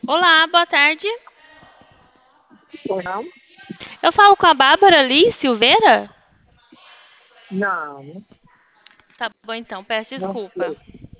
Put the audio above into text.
Olá, boa tarde. Ou não? Eu falo com a Bárbara Lee Silveira? Não, Tá bom então, peço não desculpa. sei.